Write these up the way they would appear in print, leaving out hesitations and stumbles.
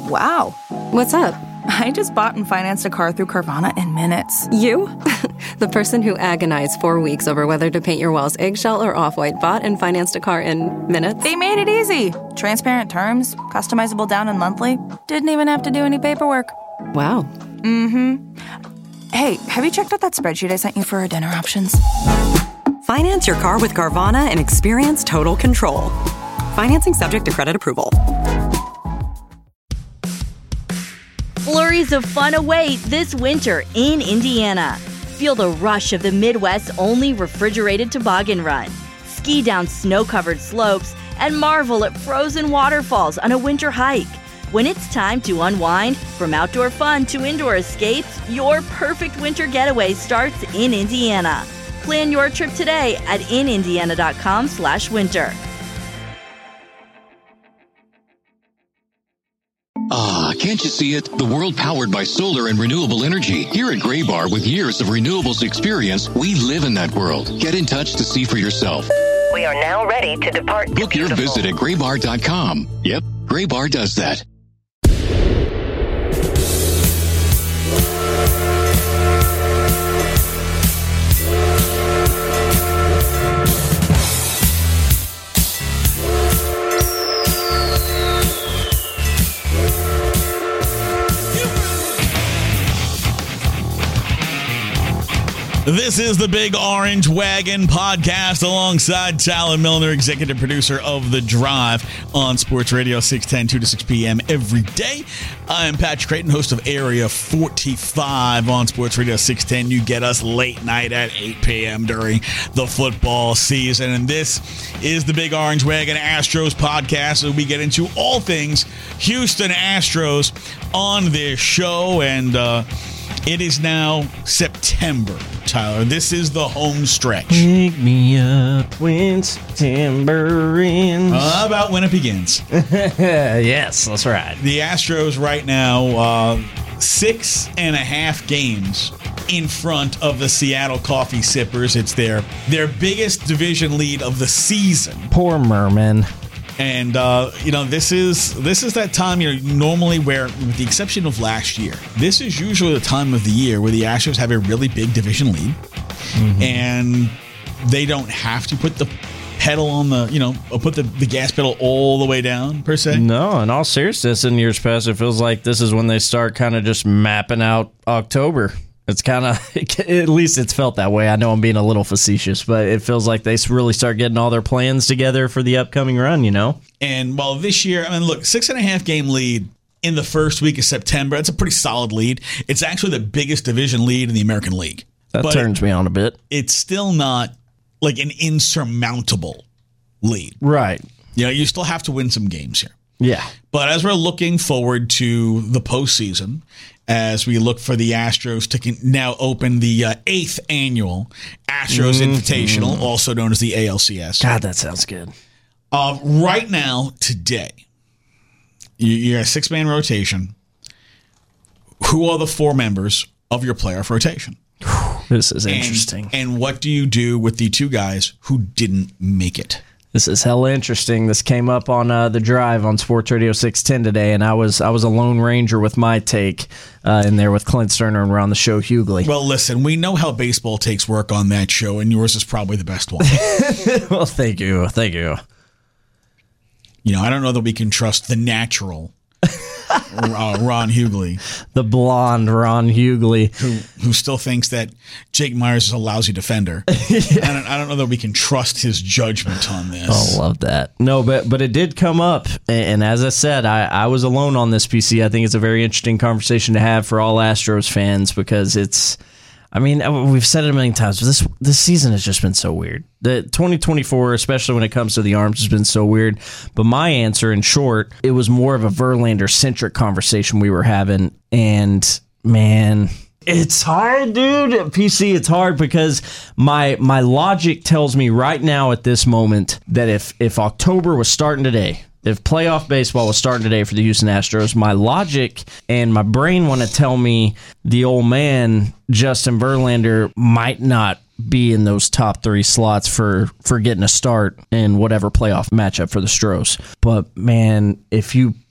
Wow. What's up? I just bought and financed a car through Carvana in minutes. You? The person who agonized 4 weeks over whether to paint your walls eggshell or off-white bought and financed a car in minutes? They made it easy. Transparent terms, customizable down and monthly. Didn't even have to do any paperwork. Wow. Mm-hmm. Hey, have you checked out that spreadsheet I sent you for our dinner options? Finance your car with Carvana and experience total control. Financing subject to credit approval. Flurries of fun await this winter in Indiana. Feel the rush of the Midwest's only refrigerated toboggan run. Ski down snow-covered slopes and marvel at frozen waterfalls on a winter hike. When it's time to unwind, from outdoor fun to indoor escapes, your perfect winter getaway starts in Indiana. Plan your trip today at inindiana.com/winter. Can't you see it? The world powered by solar and renewable energy. Here at Gray Bar, with years of renewables experience, we live in that world. Get in touch to see for yourself. We are now ready to depart. Book your visit at graybar.com. Yep, Gray Bar does that. This is the Big Orange Wagon podcast alongside Talon Milner, executive producer of The Drive on Sports Radio 610, 2 to 6 p.m. every day. I'm Patrick Creighton, host of Area 45 on Sports Radio 610. You get us late night at 8 p.m. during the football season. And this is the Big Orange Wagon Astros podcast. So we get into all things Houston Astros on this show. And it is now September, Tyler. This is the home stretch. Wake me up when September ends. How about when it begins? Yes, that's right. The Astros right now, 6.5 games in front of the Seattle Coffee Sippers. It's their biggest division lead of the season. Poor Merman. And, this is that time, normally where, with the exception of last year, this is usually the time of the year where the Astros have a really big division lead. Mm-hmm. And they don't have to put the pedal on put the gas pedal all the way down, per se. No, in all seriousness, in years past, it feels like this is when they start kind of just mapping out October. It's kind of, at least it's felt that way. I know I'm being a little facetious, but it feels like they really start getting all their plans together for the upcoming run, And while this year, look, 6.5 game lead in the first week of September, that's a pretty solid lead. It's actually the biggest division lead in the American League. That turns me on a bit. It's still not like an insurmountable lead. Right. You still have to win some games here. Yeah. But as we're looking forward to the postseason, as we look for the Astros to now open the 8th annual Astros Invitational, also known as the ALCS. God, that sounds good. Right now, today, you're a 6-man rotation. Who are the 4 members of your playoff rotation? This is interesting. And what do you do with the 2 guys who didn't make it? This is hella interesting. This came up on The Drive on Sports Radio 610 today, and I was a lone ranger with my take in there with Clint Sterner and we're on the show Hughley. Well, listen, we know how baseball takes work on that show, and yours is probably the best one. Well, thank you. Thank you. I don't know that we can trust the natural Ron Hughley. The blonde Ron Hughley. Who still thinks that Jake Myers is a lousy defender. Yeah. I don't know that we can trust his judgment on this. Oh, love that. No, but it did come up. And as I said, I was alone on this, PC. I think it's a very interesting conversation to have for all Astros fans because it's... we've said it a million times, but this season has just been so weird. The 2024, especially when it comes to the arms, has been so weird. But my answer, in short, it was more of a Verlander-centric conversation we were having. And, man, it's hard, dude. PC, it's hard because my logic tells me right now at this moment that if October was starting today, if playoff baseball was starting today for the Houston Astros, my logic and my brain want to tell me the old man, Justin Verlander, might not be in those top 3 slots for getting a start in whatever playoff matchup for the Stros. But, man, if you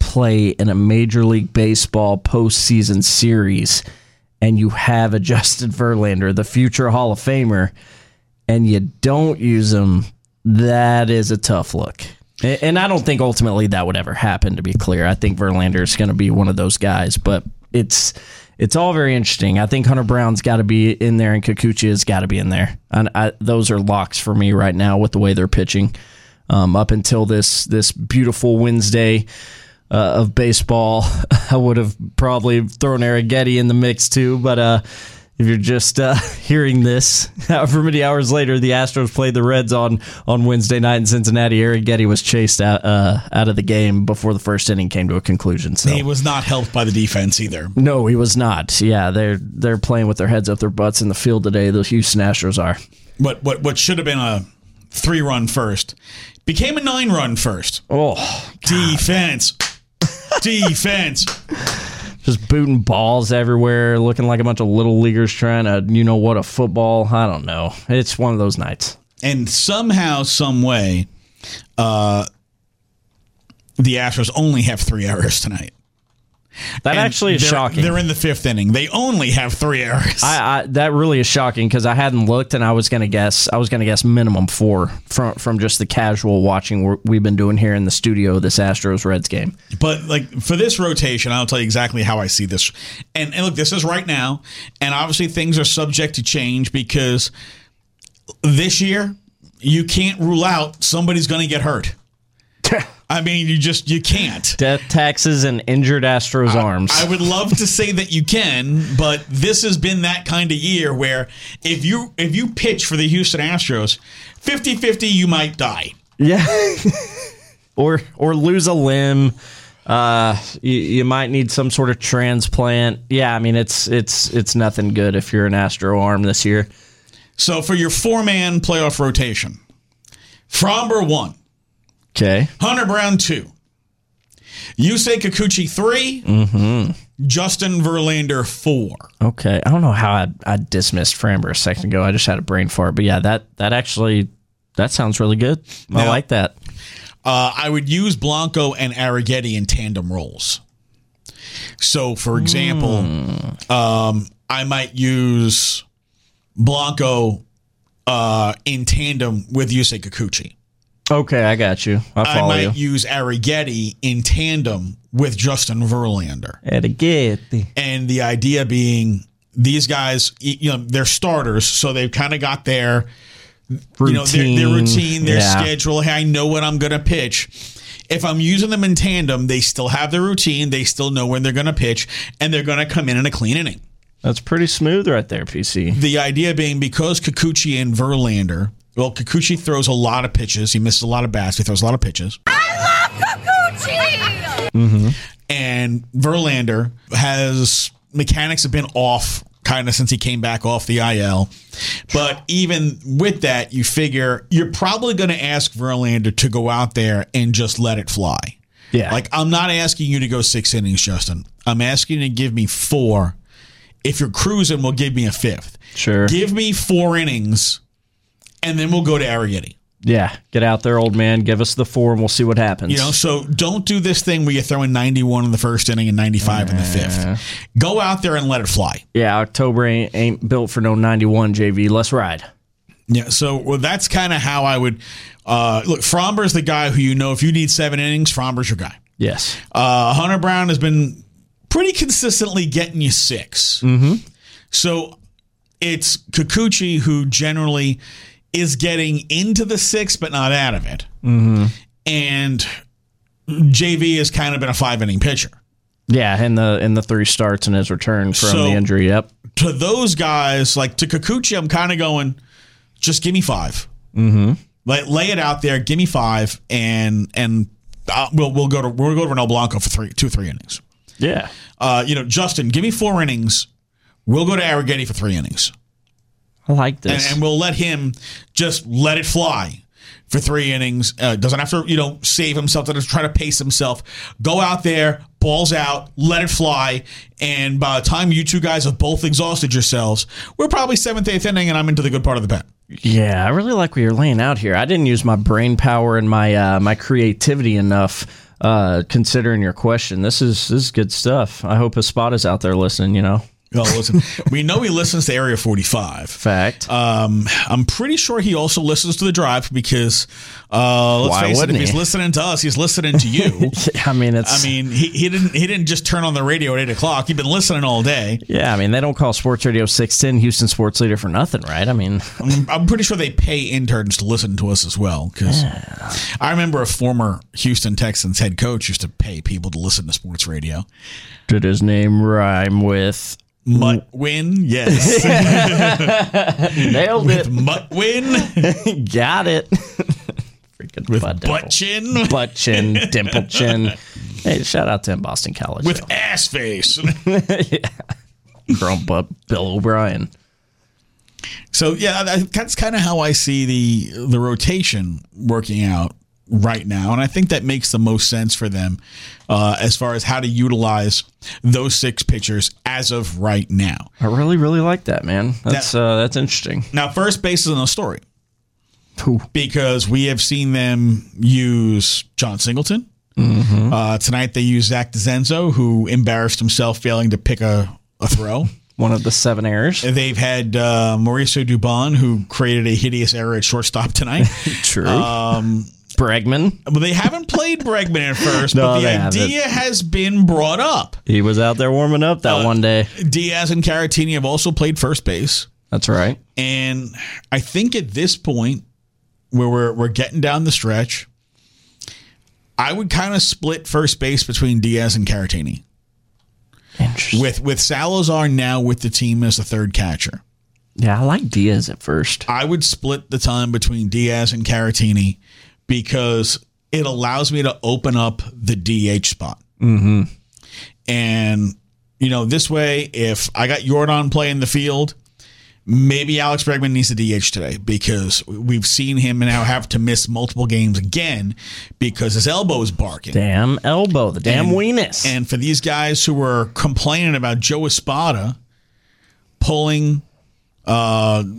play in a Major League Baseball postseason series and you have a Justin Verlander, the future Hall of Famer, and you don't use him, that is a tough look. And I don't think ultimately that would ever happen, to be clear. I think Verlander is going to be one of those guys, but it's all very interesting. I think Hunter Brown's got to be in there and Kikuchi has got to be in there. And those are locks for me right now with the way they're pitching. Up until this beautiful Wednesday of baseball, I would have probably thrown Arrighetti in the mix too, but if you're just hearing this, however many hours later, the Astros played the Reds on Wednesday night in Cincinnati. Arrighetti was chased out of the game before the first inning came to a conclusion. So he was not helped by the defense either. No, he was not. Yeah, they're playing with their heads up their butts in the field today. The Houston Astros are. What should have been a 3-run first became a 9-run first. Oh, God. Defense. Just booting balls everywhere, looking like a bunch of little leaguers trying to, a football. I don't know. It's one of those nights. And somehow, some way, the Astros only have 3 errors tonight. That actually is shocking. They're in the 5th inning. They only have 3 errors. That really is shocking because I hadn't looked, and I was going to guess minimum 4 from just the casual watching we've been doing here in the studio this Astros-Reds game. But for this rotation, I'll tell you exactly how I see this. And look, this is right now, and obviously things are subject to change because this year you can't rule out somebody's going to get hurt. I mean, you can't. Death, taxes, and injured Astros arms. I would love to say that you can, but this has been that kind of year where if you pitch for the Houston Astros, 50-50, you might die. Yeah. or lose a limb. You might need some sort of transplant. Yeah, I mean, it's nothing good if you're an Astro arm this year. So for your 4-man playoff rotation, Framber 1. Okay. Hunter Brown 2. Yusei Kikuchi 3. Mm-hmm. Justin Verlander 4. Okay. I don't know how I dismissed Framber a second ago. I just had a brain fart. But yeah, that sounds really good. I like that. I would use Blanco and Arrighetti in tandem roles. So, for example, I might use Blanco in tandem with Yusei Kikuchi. Okay, I got you. I might use Arrighetti in tandem with Justin Verlander. Arrighetti. And the idea being these guys, they're starters, so they've kind of got their routine, their routine, their schedule. Hey, I know what I'm going to pitch. If I'm using them in tandem, they still have their routine. They still know when they're going to pitch, and they're going to come in a clean inning. That's pretty smooth right there, PC. The idea being because Kikuchi and Verlander, well, Kikuchi throws a lot of pitches. He misses a lot of bats. He throws a lot of pitches. I love Kikuchi! Mm-hmm. And Verlander mechanics have been off kind of since he came back off the IL. But even with that, you figure you're probably going to ask Verlander to go out there and just let it fly. Yeah. Like, I'm not asking you to go 6 innings, Justin. I'm asking you to give me 4. If you're cruising, we'll give me a 5th. Sure. Give me 4 innings. And then we'll go to Arrighetti. Yeah, get out there, old man. Give us the 4, and we'll see what happens. So don't do this thing where you're throwing 91 in the first inning and 95 in the 5th. Go out there and let it fly. Yeah, October ain't built for no 91, JV. Let's ride. Yeah, so that's kind of how I would look. Framber's the guy who if you need 7 innings, Framber's your guy. Yes. Hunter Brown has been pretty consistently getting you 6. Mm-hmm. So it's Kikuchi who generally is getting into the 6, but not out of it. Mm-hmm. And JV has kind of been a 5-inning pitcher. Yeah, in the 3 starts in his return from the injury. Yep. To those guys, like to Kikuchi, I'm kind of going, just give me 5. Mm-hmm. Lay it out there, give me 5, and we'll go to Ronel Blanco for 2 or 3 innings. Yeah. Justin, give me 4 innings. We'll go to Arrighetti for 3 innings. I like this. And we'll let him just let it fly for 3 innings. Doesn't have to, save himself. Doesn't try to pace himself. Go out there, balls out, let it fly. And by the time you two guys have both exhausted yourselves, we're probably 7th, 8th inning, and I'm into the good part of the pen. Yeah, I really like what you're laying out here. I didn't use my brain power and my creativity enough considering your question. This is good stuff. I hope Espada's out there listening, Oh, listen, we know he listens to Area 45. Fact. I'm pretty sure he also listens to The Drive because, let's face it, if he's listening to us, he's listening to you. He didn't just turn on the radio at 8 o'clock. He'd been listening all day. Yeah, they don't call Sports Radio 610 Houston Sports Leader for nothing, right? I'm pretty sure they pay interns to listen to us as well because I remember a former Houston Texans head coach used to pay people to listen to sports radio. Did his name rhyme with Mutt-Win? Yes. Nailed it. With Mutt-Win? Got it. Freaking with butt-chin? Butt-chin, dimple-chin. Hey, shout out to him, Boston College. With ass-face. Yeah. Grump up Bill O'Brien. So, yeah, that's kind of how I see the rotation working out right now, and I think that makes the most sense for them as far as how to utilize those 6 pitchers as of right now. I really, really like that, man. That's interesting. Now, first base is in a story. Who? Because we have seen them use John Singleton. Mm-hmm. Tonight they used Zach DeZenzo, who embarrassed himself failing to pick a throw. One of the 7 errors. They've had Mauricio Dubon, who created a hideous error at shortstop tonight. True. Bregman. Well, they haven't played Bregman at first, but the idea has been brought up. He was out there warming up that one day. Diaz and Caratini have also played first base. That's right. And I think at this point, where we're getting down the stretch, I would kind of split first base between Diaz and Caratini. Interesting. With Salazar now with the team as the third catcher. Yeah, I like Diaz at first. I would split the time between Diaz and Caratini because it allows me to open up the DH spot. Mm-hmm. And, this way, if I got Yordan playing the field, maybe Alex Bregman needs to DH today because we've seen him now have to miss multiple games again because his elbow is barking. Damn elbow, the damn weenus. And for these guys who were complaining about Joe Espada pulling Alex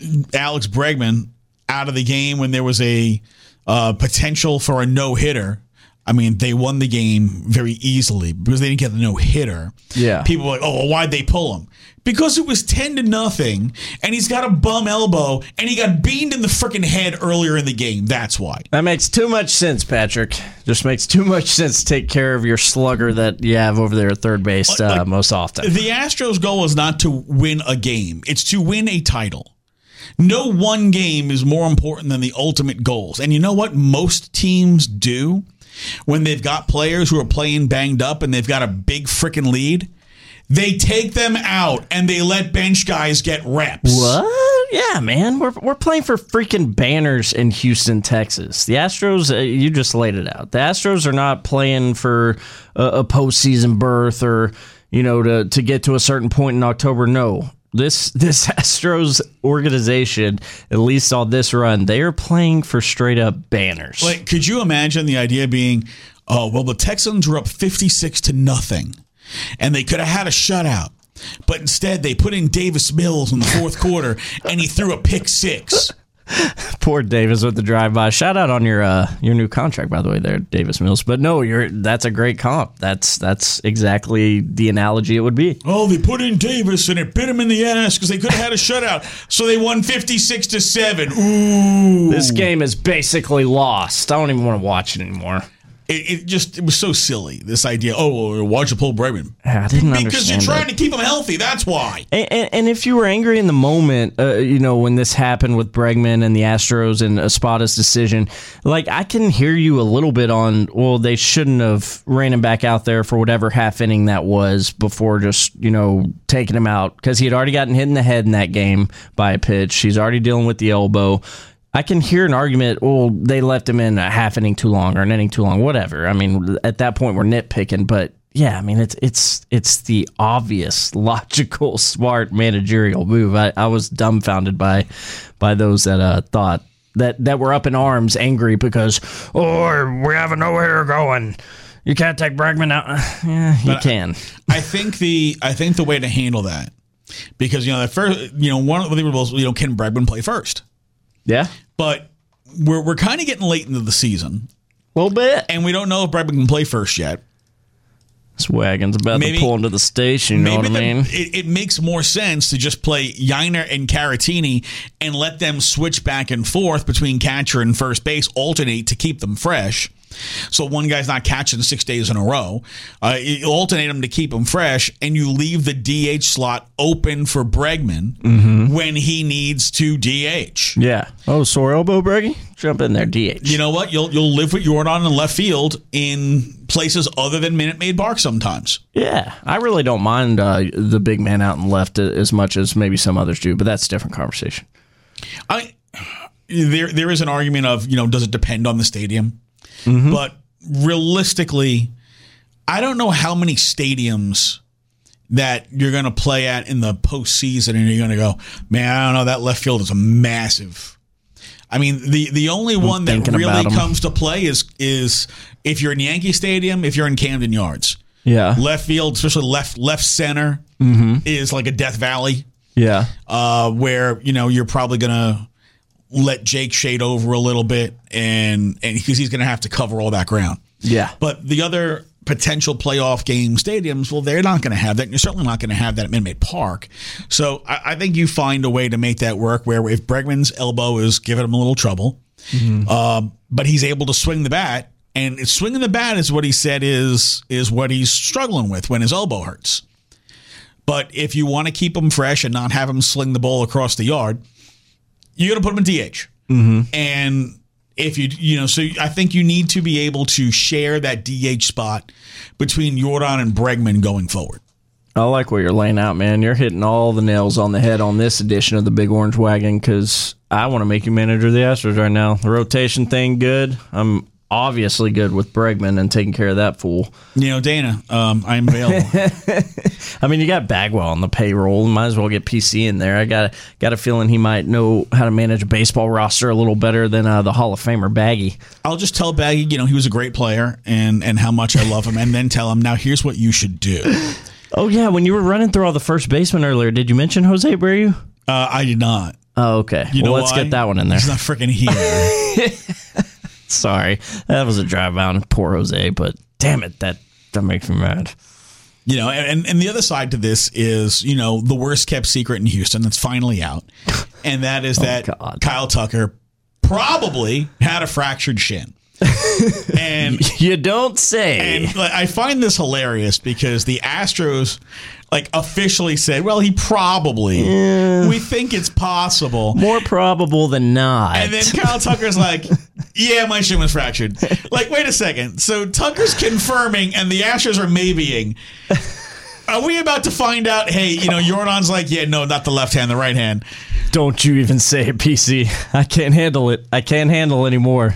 Bregman out of the game when there was a potential for a no-hitter. They won the game very easily because they didn't get the no-hitter. Yeah. People were like, oh, well, why'd they pull him? Because it was 10-0, and he's got a bum elbow, and he got beamed in the freaking head earlier in the game. That's why. That makes too much sense, Patrick. Just makes too much sense to take care of your slugger that you have over there at third base most often. The Astros' goal is not to win a game. It's to win a title. No one game is more important than the ultimate goals. And you know what most teams do when they've got players who are playing banged up and they've got a big freaking lead? They take them out and they let bench guys get reps. What? Yeah, man. We're playing for freaking banners in Houston, Texas. The Astros, you just laid it out. The Astros are not playing for a postseason berth or, to get to a certain point in October. No. This Astros organization, at least on this run, they are playing for straight up banners. Like, could you imagine the idea being, the Texans were up 56-0, and they could have had a shutout, but instead they put in Davis Mills in the fourth quarter, and he threw a pick 6. Poor Davis with the drive-by. Shout out on your new contract, by the way, there, Davis Mills. But no, that's a great comp. That's exactly the analogy it would be. Oh, they put in Davis and it bit him in the ass because they could have had a shutout, so they won 56-7. Ooh, this game is basically lost. I don't even want to watch it anymore. It was so silly, this idea. Oh, why'd you pull Bregman? I didn't understand. Because you're trying to keep him healthy. That's why. And if you were angry in the moment, when this happened with Bregman and the Astros and Espada's decision, I can hear you a little bit on, well, they shouldn't have ran him back out there for whatever half inning that was before just, taking him out because he had already gotten hit in the head in that game by a pitch. He's already dealing with the elbow. I can hear an argument, well, they left him in a half inning too long or an inning too long, whatever. At that point, we're nitpicking, but yeah, it's the obvious, logical, smart managerial move. I was dumbfounded by those that thought that were up in arms, angry because, we have a no-hitter going. You can't take Bregman out. Yeah, you can. I think the way to handle that, because at first, one of the rules, can Bregman play first? Yeah. But we're kind of getting late into the season, A little bit. And we don't know if Bregman can play first yet. This wagon's about to pull into the station, you know what I mean? It makes more sense to just play Yainer and Caratini and let them switch back and forth between catcher and first base, alternate to keep them fresh. So one guy's not catching 6 days in a row. You alternate them to keep them fresh, and you leave the DH slot open for Bregman when he needs to DH. Yeah. Oh, sore elbow, Breggy? Jump in there, DH. You know what? You'll live with Jordan in left field in places other than Minute Maid Park sometimes. Yeah. I really don't mind the big man out in left as much as maybe some others do, but that's a different conversation. There is an argument of, does it depend on the stadium? But realistically, I don't know how many stadiums that you're going to play at in the postseason and you're going to go, man, I don't know, that left field is massive. I mean, the only one that really comes to play is if you're in Yankee Stadium, if you're in Camden Yards. Yeah. Left field, especially left center, is like a Death Valley. Yeah. Where, you're probably going to let Jake shade over a little bit and because he's going to have to cover all that ground. Yeah. But the other potential playoff game stadiums, well, they're not going to have that. And you're certainly not going to have that at Minute Maid Park. So I think you find a way to make that work where if Bregman's elbow is giving him a little trouble, but he's able to swing the bat, and swinging the bat is what he said is what he's struggling with when his elbow hurts. But if you want to keep him fresh and not have him sling the ball across the yard, you're going to put him in DH. And if so I think you need to be able to share that DH spot between Jordan and Bregman going forward. I like what you're laying out, man. You're hitting all the nails on the head on this edition of the Big Orange Wagon because I want to make you manager of the Astros right now. The rotation thing, good. I'm obviously good with Bregman and taking care of that fool. Dana, I'm available. I mean, you got Bagwell on the payroll. Might as well get PC in there. I got a feeling he might know how to manage a baseball roster a little better than the Hall of Famer Baggy. I'll just tell Baggy, he was a great player and how much I love him, and then tell him, now here's what you should do. Oh, yeah. When you were running through all the first basemen earlier, did you mention Jose Abreu? I did not. Oh, okay. Let's get that one in there. He's not freaking here. Sorry, that was a drive out. Poor Jose, but damn it, that makes me mad. And the other side to this is, the worst kept secret in Houston that's finally out, and that is Kyle Tucker probably had a fractured shin. And you don't say. And I find this hilarious because the Astros officially said, well, he probably, we think it's possible. More probable than not. And then Kyle Tucker's like, yeah, my shin was fractured. Wait a second. So Tucker's confirming and the Astros are maybeing. Are we about to find out, hey, Jordan's like, yeah, no, not the left hand, the right hand. Don't you even say it, PC. I can't handle it. I can't handle anymore.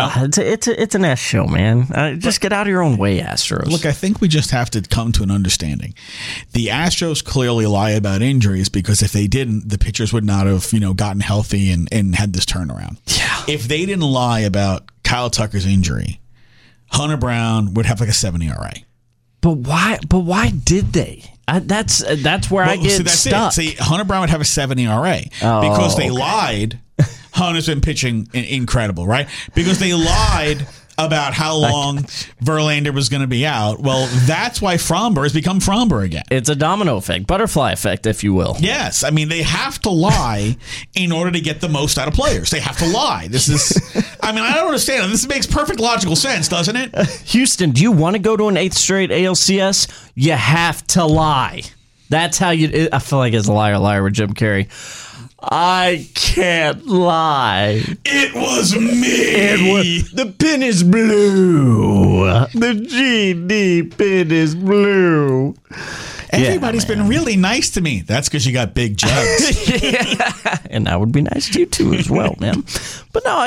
It's an S show, man. Just get out of your own way, Astros. Look, I think we just have to come to an understanding. The Astros clearly lie about injuries because if they didn't, the pitchers would not have, gotten healthy and had this turnaround. Yeah. If they didn't lie about Kyle Tucker's injury, Hunter Brown would have a 7 ERA. But why did they? That's where I get stuck. See, Hunter Brown would have a 7 ERA because they lied. Hunter's been pitching incredible, right? Because they lied about how long Verlander was going to be out. Well, that's why Fromber has become Fromber again. It's a domino effect, butterfly effect, if you will. Yes. I mean, they have to lie in order to get the most out of players. They have to lie. This is, I don't understand. This makes perfect logical sense, doesn't it? Houston, do you want to go to an 8th straight ALCS? You have to lie. That's how you, I feel like it's a liar with Jim Carrey. I can't lie. It was me. The pin is blue. The GD pin is blue. Everybody's been really nice to me. That's because you got big jugs. Yeah. And I would be nice to you too as well, man. But no,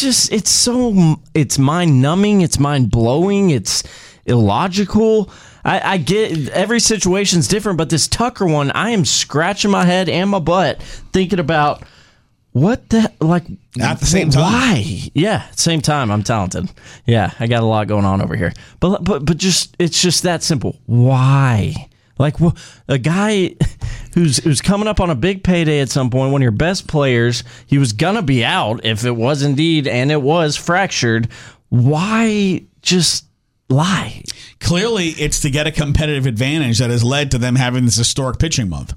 it's mind numbing. It's mind blowing. It's illogical. I get every situation's different, but this Tucker one, I am scratching my head and my butt thinking about what the, at the same time. Why? Yeah, same time. I'm talented. Yeah, I got a lot going on over here. But just it's just that simple. Why? A guy who's coming up on a big payday at some point, one of your best players, he was gonna be out if it was indeed, and it was fractured. why just lie? Clearly, it's to get a competitive advantage that has led to them having this historic pitching month.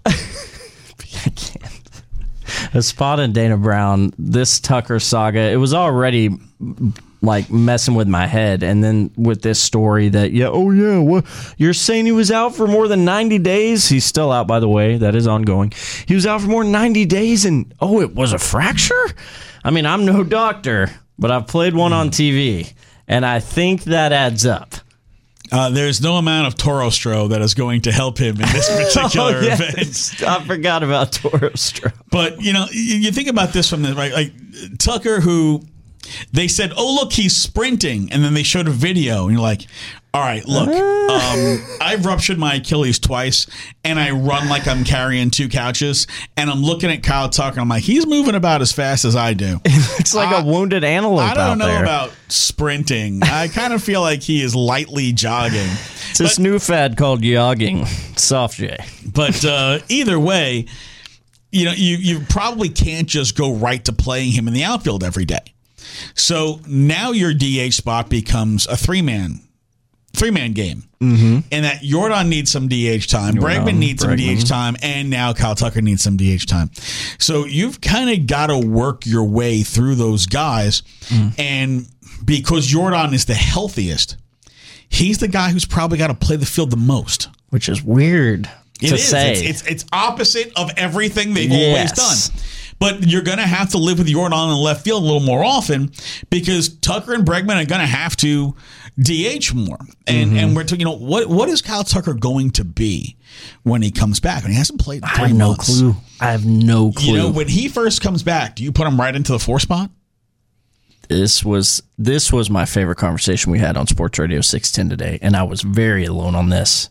I can't. A spot in Dana Brown, this Tucker saga, it was already like messing with my head. And then with this story that, what? You're saying he was out for more than 90 days? He's still out, by the way. That is ongoing. He was out for more than 90 days and, it was a fracture? I mean, I'm no doctor, but I've played one on TV, and I think that adds up. There's no amount of Torostro that is going to help him in this particular event. I forgot about Torostro. But, you think about this from the right, like Tucker, who they said, look, he's sprinting. And then they showed a video, and you're like, all right, look, I've ruptured my Achilles twice, and I run like I'm carrying 2 couches, and I'm looking at Kyle Tucker, and I'm like, he's moving about as fast as I do. It's like a wounded antelope out there. I don't know about sprinting. I kind of feel like he is lightly jogging. It's this new fad called jogging, soft J. But either way, you probably can't just go right to playing him in the outfield every day. So now your DH spot becomes a three-man game. Mm-hmm. And that Yordan needs some DH time, Bregman needs some DH time, and now Kyle Tucker needs some DH time. So you've kind of got to work your way through those guys. And because Yordan is the healthiest, he's the guy who's probably got to play the field the most. Which is weird to say. It's opposite of everything they've always done. But you're going to have to live with Yordan in the left field a little more often because Tucker and Bregman are going to have to DH more. And we're talking, what is Kyle Tucker going to be when he comes back? And he hasn't played in 3 months. I have no clue. When he first comes back, do you put him right into the 4 spot? This was my favorite conversation we had on Sports Radio 610 today, and I was very alone on this.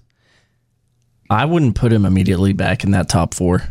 I wouldn't put him immediately back in that top 4.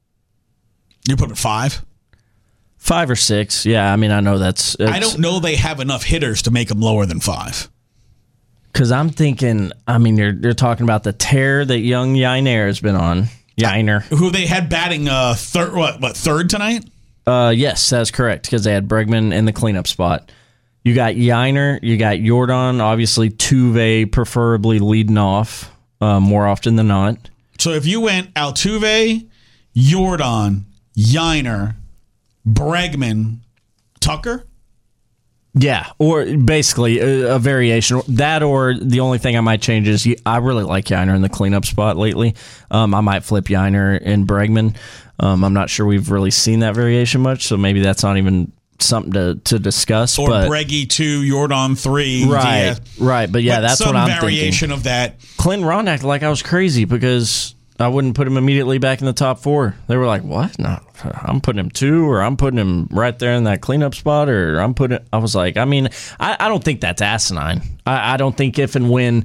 You put him at 5? 5 or 6. Yeah, I mean, I know that's... I don't know they have enough hitters to make him lower than 5. Because I'm thinking, I mean, you're talking about the tear that young Yainer has been on. Yainer. Who they had batting third tonight? Yes, that's correct, because they had Bregman in the cleanup spot. You got Yainer, you got Yordan, obviously Tuve preferably leading off more often than not. So if you went Altuve, Yordan, Yainer, Bregman, Tucker? Yeah, or basically a variation. That or the only thing I might change is I really like Yainer in the cleanup spot lately. I might flip Yainer and Bregman. I'm not sure we've really seen that variation much, so maybe that's not even something to discuss. Or Breggy 2, Yordan 3. Right. But yeah, that's what I'm thinking. Some variation of that. Clinton Ron acted like I was crazy because I wouldn't put him immediately back in the top 4. They were like, what? No, I'm putting him 2, or I'm putting him right there in that cleanup spot, or I was like, I mean, I don't think that's asinine. I don't think if and when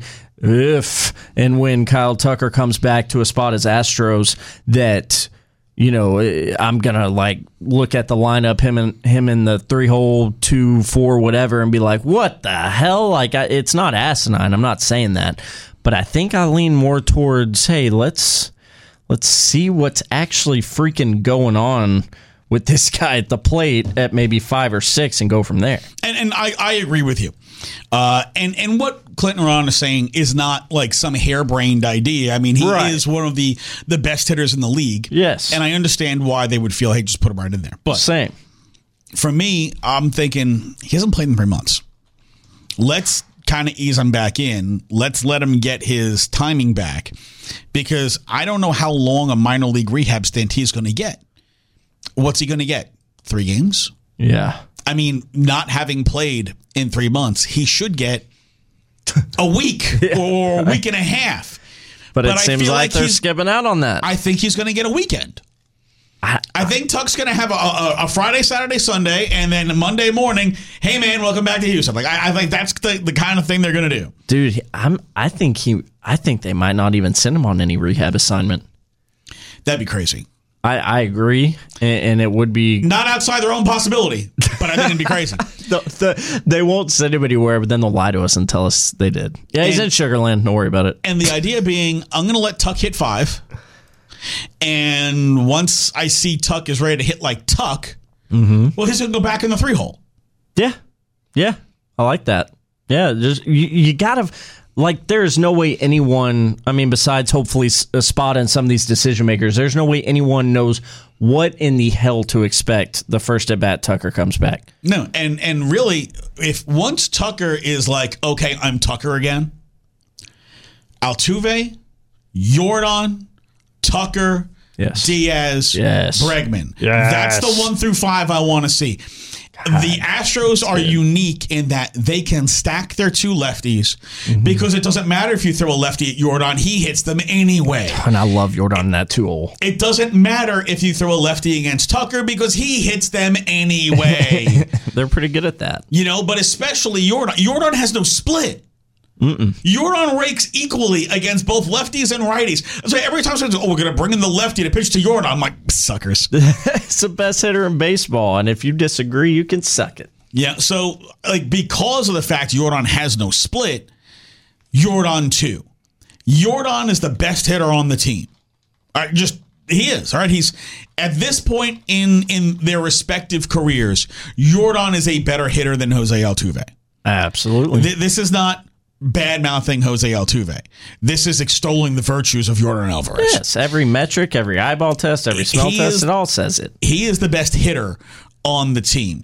Kyle Tucker comes back to a spot as Astros that, I'm going to like look at the lineup, him in the 3-hole, 2, 4, whatever, and be like, what the hell? Like, it's not asinine. I'm not saying that. But I think I lean more towards, hey, let's see what's actually freaking going on with this guy at the plate at maybe 5 or 6 and go from there. And I agree with you. And what Clinton Ron is saying is not like some harebrained idea. I mean, he is one of the best hitters in the league. Yes. And I understand why they would feel, hey, just put him right in there. But same. For me, I'm thinking he hasn't played in 3 months. Let's kind of ease him back in. Let's let him get his timing back, because I don't know how long a minor league rehab stint he's going to get. What's he going to get? 3 games? Yeah. I mean, not having played in 3 months, he should get a week or a week and a half. But it seems like they're skipping out on that. I think he's going to get a weekend. I think Tuck's going to have a Friday, Saturday, Sunday, and then Monday morning, hey, man, welcome back to Houston. Like, I think that's the kind of thing they're going to do. Dude, I think they might not even send him on any rehab assignment. That'd be crazy. I agree, and it would be... Not outside their own possibility, but I think it'd be crazy. They won't send him anywhere, but then they'll lie to us and tell us they did. Yeah, he's in Sugarland. Don't worry about it. And the idea being, I'm going to let Tuck hit 5, and once I see Tuck is ready to hit like Tuck, well, he's going to go back in the 3-hole. Yeah. I like that. Yeah, just you gotta. Like, there's no way anyone, I mean, besides hopefully a spot in some of these decision makers, there's no way anyone knows what in the hell to expect the first at bat Tucker comes back. No, and really, if once Tucker is like, okay, I'm Tucker again, Altuve, Yordan, Tucker, Diaz, Bregman. That's the 1 through 5 I want to see. The Astros are unique in that they can stack their two lefties because it doesn't matter if you throw a lefty at Yordan, he hits them anyway. And I love Yordan in that tool. It doesn't matter if you throw a lefty against Tucker because he hits them anyway. They're pretty good at that. You know, but especially Yordan. Yordan has no split. Yordan rakes equally against both lefties and righties. So every time someone says, we're going to bring in the lefty to pitch to Yordan, I'm like, suckers. It's the best hitter in baseball, and if you disagree, you can suck it. Yeah, so like because of the fact Yordan has no split, Yordan 2. Yordan is the best hitter on the team. All right, he is. All right, he's at this point in their respective careers, Yordan is a better hitter than Jose Altuve. Absolutely. This is not bad-mouthing Jose Altuve. This is extolling the virtues of Yordan Alvarez. Yes, every metric, every eyeball test, every smell test, it all says it. He is the best hitter on the team.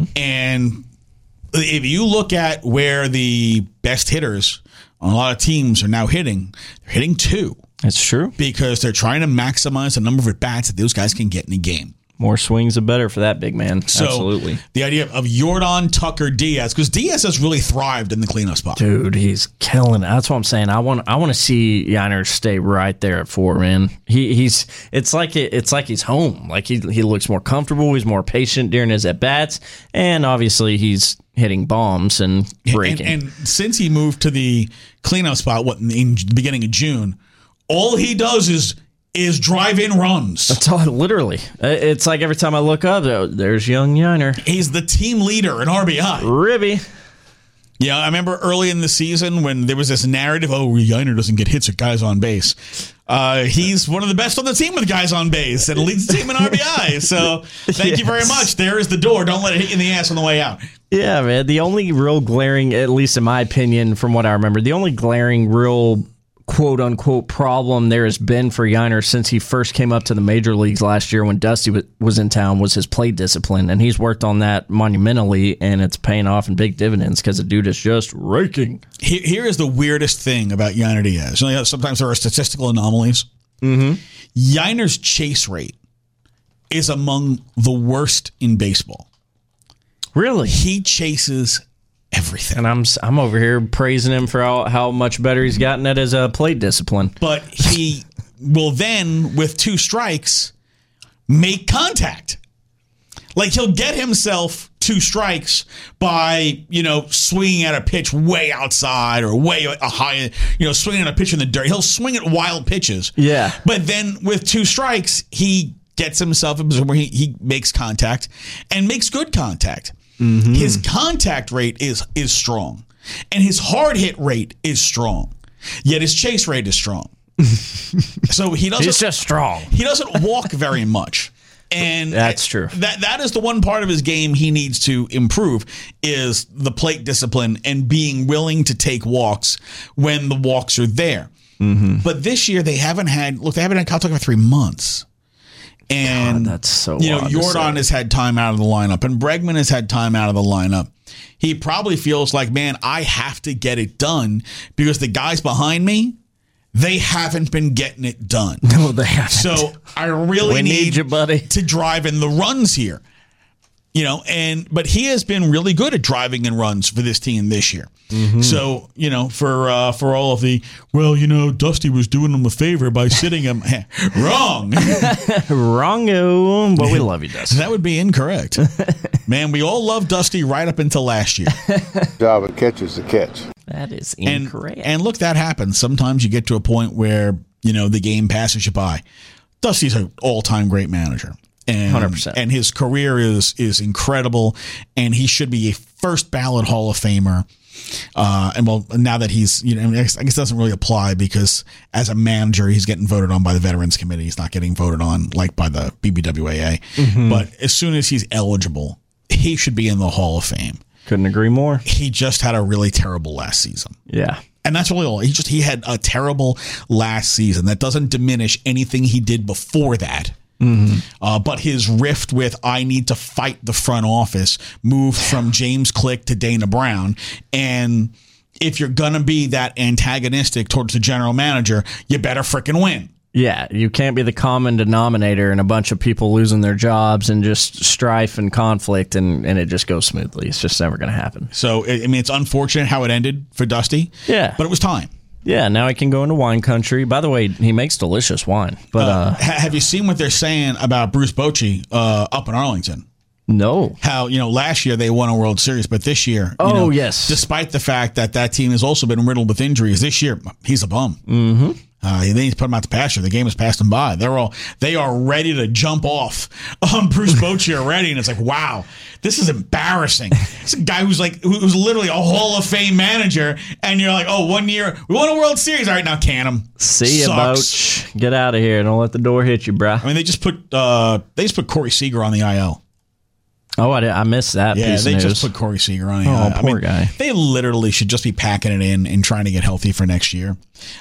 And if you look at where the best hitters on a lot of teams are now hitting, they're hitting 2. It's true. Because they're trying to maximize the number of at-bats that those guys can get in a game. More swings, the better for that big man. So, absolutely. The idea of Yordan, Tucker, Diaz, because Diaz has really thrived in the cleanup spot. Dude, he's killing it. That's what I'm saying. I want to see Yainer stay right there at 4, man. It's like he's home. Like he looks more comfortable. He's more patient during his at bats, and obviously he's hitting bombs and breaking. And since he moved to the cleanup spot, in the beginning of June, all he does is drive-in runs. That's all, literally. It's like every time I look up, there's young Yainer. He's the team leader in RBI. Ribby. Yeah, I remember early in the season when there was this narrative, Yainer doesn't get hits with guys on base. He's one of the best on the team with guys on base and leads the team in RBI. So thank you very much. There is the door. Don't let it hit you in the ass on the way out. Yeah, man. The only real glaring, at least in my opinion, from what I remember, the only glaring real quote-unquote problem there has been for Yainer since he first came up to the major leagues last year when Dusty was in town was his plate discipline, and he's worked on that monumentally, and it's paying off in big dividends because the dude is just raking. Here is the weirdest thing about Yainer Diaz. You know, sometimes there are statistical anomalies. Yainer's chase rate is among the worst in baseball. Really? He chases everything. And I'm over here praising him for how much better he's gotten at his plate discipline. But he will then, with 2 strikes, make contact. Like he'll get himself 2 strikes by, swinging at a pitch way outside or way high, swinging at a pitch in the dirt. He'll swing at wild pitches. Yeah. But then with 2 strikes, he gets himself in a position where he makes contact and makes good contact. His contact rate is strong, and his hard hit rate is strong. Yet his chase rate is strong. So he's just strong. He doesn't walk very much, and that's true. That is the one part of his game he needs to improve is the plate discipline and being willing to take walks when the walks are there. But this year they haven't had contact for 3 months. And God, that's so Yordan has had time out of the lineup, and Bregman has had time out of the lineup. He probably feels like, man, I have to get it done because the guys behind me, they haven't been getting it done. No, they haven't. So I really need you, buddy, to drive in the runs here. But he has been really good at driving in runs for this team this year. So, for all of the, Dusty was doing him a favor by sitting him. Wrong. Wrongo. But we love you, Dusty. That would be incorrect. Man, we all loved Dusty right up until last year. Job of catch is a catch. That is incorrect. And look, that happens. Sometimes you get to a point where, the game passes you by. Dusty's an all-time great manager. And, 100%. And his career is incredible, and he should be a first ballot Hall of Famer. Now that he's, I guess it doesn't really apply because as a manager, he's getting voted on by the Veterans Committee. He's not getting voted on like by the BBWAA. But as soon as he's eligible, he should be in the Hall of Fame. Couldn't agree more. He just had a really terrible last season. Yeah. And that's really all. He had a terrible last season. That doesn't diminish anything he did before that. But his rift with I need to fight the front office moved from James Click to Dana Brown. And if you're going to be that antagonistic towards the general manager, you better frickin' win. Yeah, you can't be the common denominator and a bunch of people losing their jobs and just strife and conflict and it just goes smoothly. It's just never going to happen. So, I mean, it's unfortunate how it ended for Dusty. Yeah. But it was time. Yeah, now he can go into wine country. By the way, he makes delicious wine. But have you seen what they're saying about Bruce Bochy up in Arlington? No. How, last year they won a World Series, but this year, yes. Despite the fact that team has also been riddled with injuries, this year he's a bum. Mm-hmm. They need to put him out to pasture. The game has passed him by. They are ready to jump off on Bruce Bochy already, and it's like, wow, this is embarrassing. It's a guy who's literally a Hall of Fame manager, and you're like, oh, 1 year we won a World Series. All right, now can him. See ya, Boch. Get out of here. Don't let the door hit you, bruh. I mean, they just put Corey Seager on the IL. Oh, I missed that. Yeah, piece they of news. just put Corey Seager on. Poor guy. They literally should just be packing it in and trying to get healthy for next year.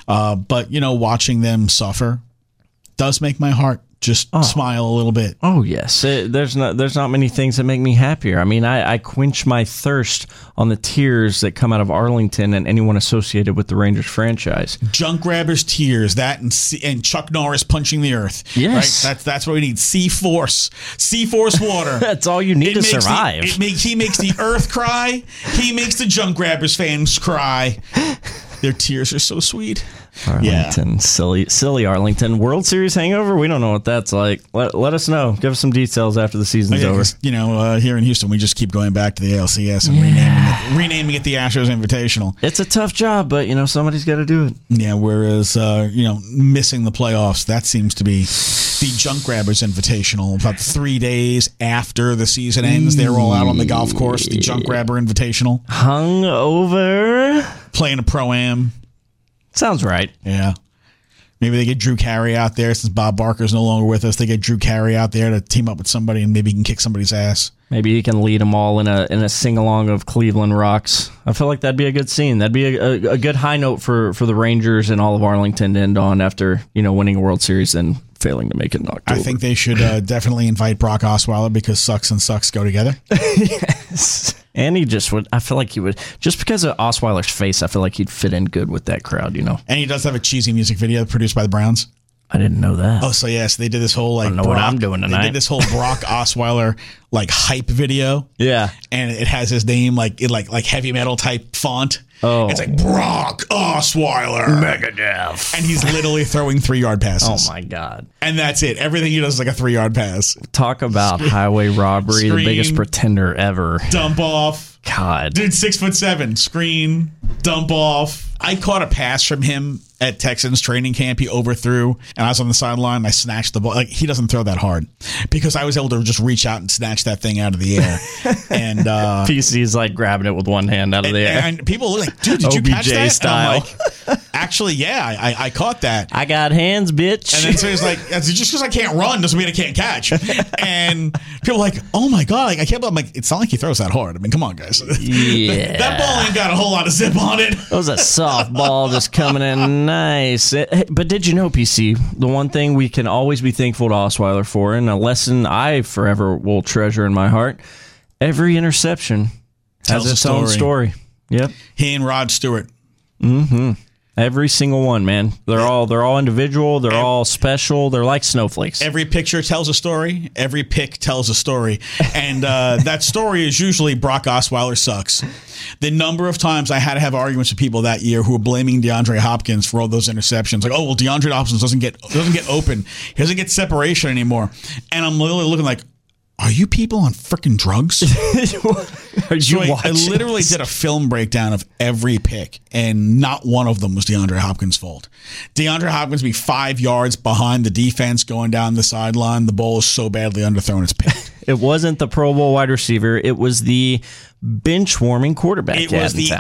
But watching them suffer does make my heart just smile a little bit. Oh yes, there's not many things that make me happier. I mean, I quench my thirst on the tears that come out of Arlington and anyone associated with the Rangers franchise. Junk grabbers, tears, that and Chuck Norris punching the earth. Yes, right? That's what we need. C-Force water. That's all you need to survive. He makes the earth cry. He makes the Junk Grabbers fans cry. Their tears are so sweet. Arlington, silly Arlington. World Series hangover? We don't know what that's like. Let us know. Give us some details after the season's over. Here in Houston, we just keep going back to the ALCS and renaming it the Astros Invitational. It's a tough job, but somebody's got to do it. Yeah. Whereas missing the playoffs, that seems to be the Junk Grabbers Invitational. About 3 days after the season ends, they're all out on the golf course. The Junk Grabber Invitational. Hungover, playing a pro-am. Sounds right. Yeah. Maybe they get Drew Carey out there since Bob Barker's no longer with us. They get Drew Carey out there to team up with somebody and maybe he can kick somebody's ass. Maybe he can lead them all in a sing-along of Cleveland Rocks. I feel like that'd be a good scene. That'd be a good high note for the Rangers and all of Arlington to end on after, winning a World Series and failing to make it in October. I think they should definitely invite Brock Osweiler because sucks and sucks go together. Yes. And he just would, I feel like he would, just because of Osweiler's face, I feel like he'd fit in good with that crowd, And he does have a cheesy music video produced by the Browns. I didn't know that. Oh, so yes, they did this whole I don't know what I'm doing tonight. They did this whole Brock Osweiler hype video. Yeah, and it has his name like heavy metal type font. Oh, it's like Brock Osweiler, Megadeth, and he's literally throwing 3-yard passes. Oh my god! And that's it. Everything he does is like a 3-yard pass. Talk about highway robbery, the biggest pretender ever. Dump off. God, dude, 6'7", screen, dump off. I caught a pass from him at Texans training camp. He overthrew, and I was on the sideline. I snatched the ball. He doesn't throw that hard because I was able to just reach out and snatch that thing out of the air. And PC's grabbing it with one hand out of the air. And people look like, dude, did you catch that? Style. Actually, yeah, I caught that. I got hands, bitch. And then so he's like, just because I can't run doesn't mean I can't catch. And people are like, oh my god, I can't believe. I'm like, it's not like he throws that hard. I mean, come on, guys. Yeah, that ball ain't got a whole lot of zip on it. That was a softball just coming in nice. But did you know, PC, the one thing we can always be thankful to Osweiler for, and a lesson I forever will treasure in my heart, every interception has its own story. Yep. He and Rod Stewart. Mm-hmm. Every single one, man. They're all individual. They're all special. They're like snowflakes. Every picture tells a story. Every pick tells a story. And that story is usually Brock Osweiler sucks. The number of times I had to have arguments with people that year who were blaming DeAndre Hopkins for all those interceptions. Like, oh, well, DeAndre Hopkins doesn't get open. He doesn't get separation anymore. And I'm literally looking like, are you people on freaking drugs? I literally did a film breakdown of every pick, and not one of them was DeAndre Hopkins' fault. DeAndre Hopkins be 5 yards behind the defense going down the sideline. The ball is so badly underthrown, it's picked. It wasn't the Pro Bowl wide receiver. It was the bench-warming quarterback it was the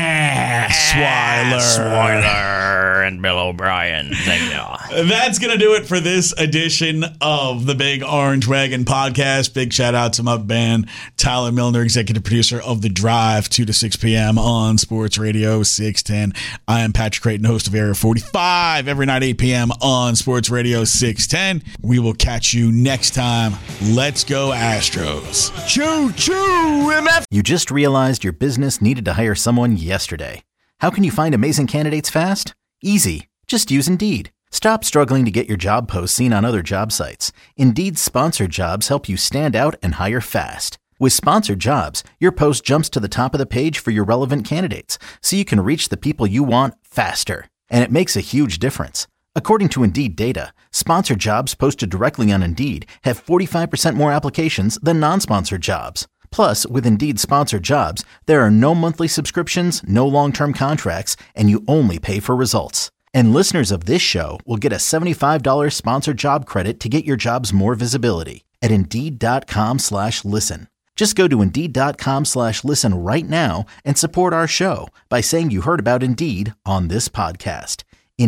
Sweiler and Bill O'Brien. That's going to do it for this edition of the Big Orange Wagon podcast. Big shout out to my band, Tyler Milner, executive producer of The Drive, 2 to 6 p.m. on Sports Radio 610. I am Patrick Creighton, host of Area 45, every night 8 p.m. on Sports Radio 610. We will catch you next time. Let's go Astros. Choo-choo, MF! You just realized your business needed to hire someone yesterday. How can you find amazing candidates fast? Easy. Just use Indeed. Stop struggling to get your job posts seen on other job sites. Indeed's sponsored jobs help you stand out and hire fast. With sponsored jobs, your post jumps to the top of the page for your relevant candidates, so you can reach the people you want faster. And it makes a huge difference. According to Indeed data, sponsored jobs posted directly on Indeed have 45% more applications than non-sponsored jobs. Plus, with Indeed sponsored jobs, there are no monthly subscriptions, no long-term contracts, and you only pay for results. And listeners of this show will get a $75 sponsored job credit to get your jobs more visibility at Indeed.com/listen. Just go to Indeed.com/listen right now and support our show by saying you heard about Indeed on this podcast.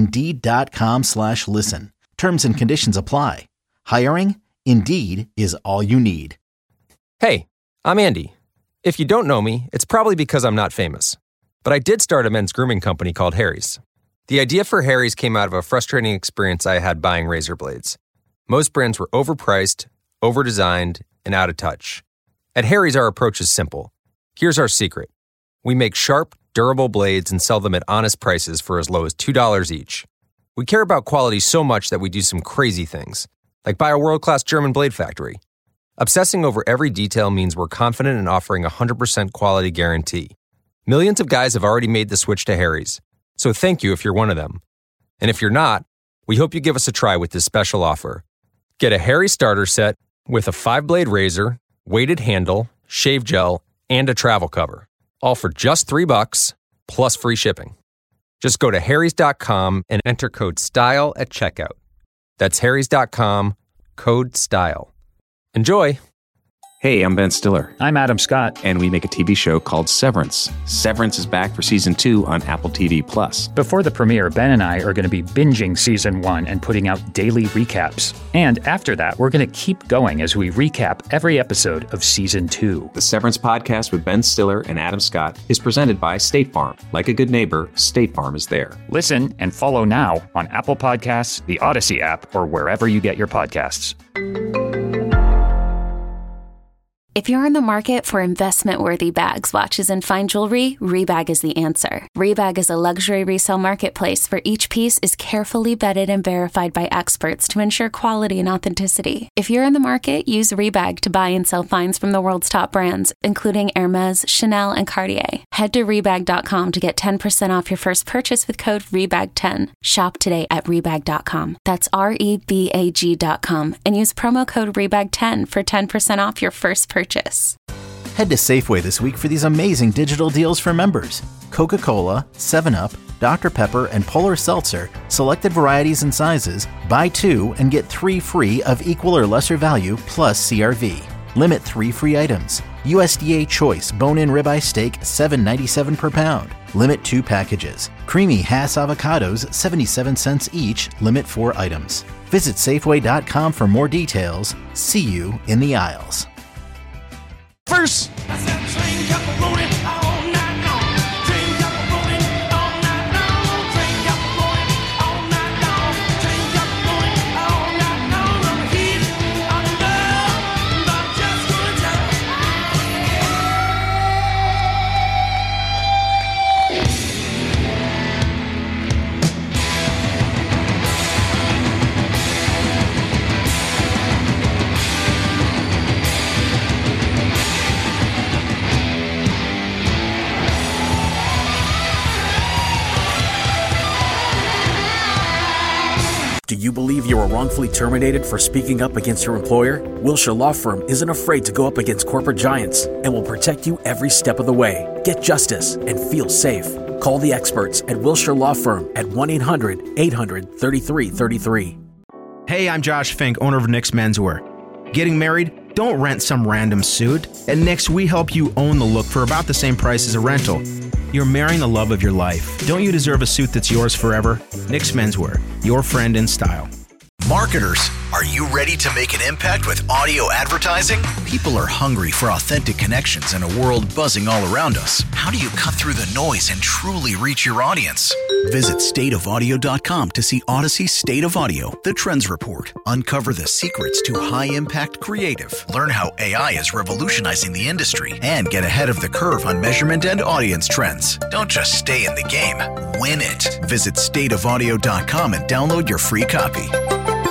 Indeed.com/listen. Terms and conditions apply. Hiring? Indeed is all you need. Hey, I'm Andy. If you don't know me, it's probably because I'm not famous. But I did start a men's grooming company called Harry's. The idea for Harry's came out of a frustrating experience I had buying razor blades. Most brands were overpriced, overdesigned, and out of touch. At Harry's, our approach is simple. Here's our secret. We make sharp, durable blades and sell them at honest prices for as low as $2 each. We care about quality so much that we do some crazy things, like buy a world-class German blade factory. Obsessing over every detail means we're confident in offering a 100% quality guarantee. Millions of guys have already made the switch to Harry's, so thank you if you're one of them. And if you're not, we hope you give us a try with this special offer. Get a Harry's starter set with a 5-blade razor, weighted handle, shave gel, and a travel cover, all for just $3 plus free shipping. Just go to harrys.com and enter code STYLE at checkout. That's harrys.com, code STYLE. Enjoy! Hey, I'm Ben Stiller. I'm Adam Scott. And we make a TV show called Severance. Severance is back for Season 2 on Apple TV+. Before the premiere, Ben and I are going to be binging Season 1 and putting out daily recaps. And after that, we're going to keep going as we recap every episode of Season 2. The Severance podcast with Ben Stiller and Adam Scott is presented by State Farm. Like a good neighbor, State Farm is there. Listen and follow now on Apple Podcasts, the Odyssey app, or wherever you get your podcasts. If you're in the market for investment-worthy bags, watches, and fine jewelry, Rebag is the answer. Rebag is a luxury resale marketplace where each piece is carefully vetted and verified by experts to ensure quality and authenticity. If you're in the market, use Rebag to buy and sell finds from the world's top brands, including Hermes, Chanel, and Cartier. Head to Rebag.com to get 10% off your first purchase with code REBAG10. Shop today at Rebag.com. That's REBAG.com and use promo code REBAG10 for 10% off your first purchase. Head to Safeway this week for these amazing digital deals for members. Coca-Cola, 7-Up, Dr. Pepper, and Polar Seltzer, selected varieties and sizes, buy 2 and get 3 free of equal or lesser value plus CRV. Limit 3 free items. USDA Choice bone-in ribeye steak, $7.97 per pound. Limit 2 packages. Creamy Hass avocados, 77 cents each. Limit 4 items. Visit Safeway.com for more details. See you in the aisles. First. Do you believe you were wrongfully terminated for speaking up against your employer? Wilshire Law Firm isn't afraid to go up against corporate giants and will protect you every step of the way. Get justice and feel safe. Call the experts at Wilshire Law Firm at 1-800-800-3333. Hey, I'm Josh Fink, owner of Nick's Menswear. Getting married? Don't rent some random suit. At Knix, we help you own the look for about the same price as a rental. You're marrying the love of your life. Don't you deserve a suit that's yours forever? Knix Menswear, your friend in style. Marketers, are you ready to make an impact with audio advertising? People are hungry for authentic connections in a world buzzing all around us. How do you cut through the noise and truly reach your audience? Visit stateofaudio.com to see Odyssey's State of Audio, the Trends Report. Uncover the secrets to high-impact creative. Learn how AI is revolutionizing the industry and get ahead of the curve on measurement and audience trends. Don't just stay in the game, win it. Visit stateofaudio.com and download your free copy.